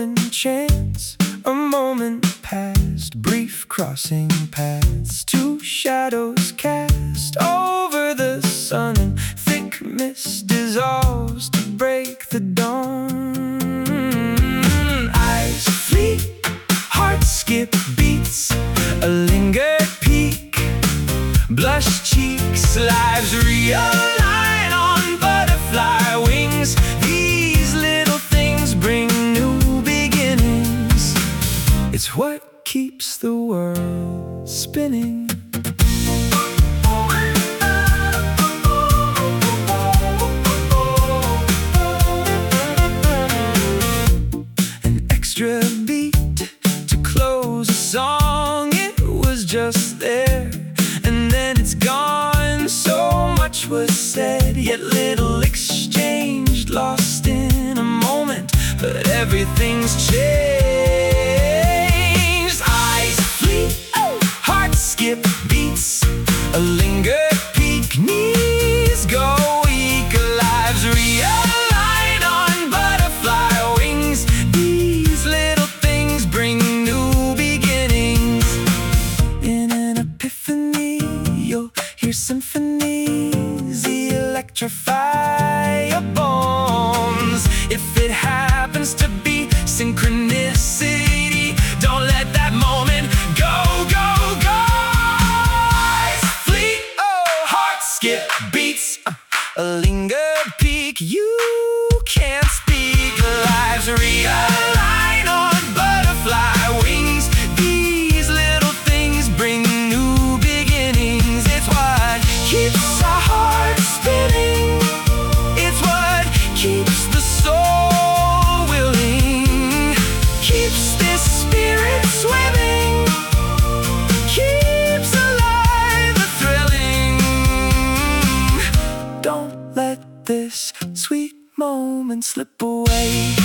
common chance. A moment passed, brief crossing paths. Two shadows cast over the sun, and thick mist dissolves to break the dawn. Eyes fleet, hearts skip beats, a lingered peak, blushed cheeks, lives realign on butterfly wings. These little things bring new beginnings. It's what keeps the world spinning. An extra beat to close a song. It was just there, and then it's gone. So much was said, yet little exchanged. Lost in a moment, but everything's changed. Eyes fleet, hearts skip beats, a lingered peak, knees go weak, lives realign on butterfly wings. These little things bring new beginnings. In an epiphany, you'll hear symphonies electrify your bones. If it happens to be synchronicity, don't let that moment go, go, go. Eyes fleet, hearts skip beats, a lingered peak. You can't speak, lives realign on butterfly wings. These little things bring new beginnings. It's what keeps our hearts spinning. It's what keeps the soul willing, keeps this spirit swimming, keeps alive the thrilling. Don't let this sweet moment slip away.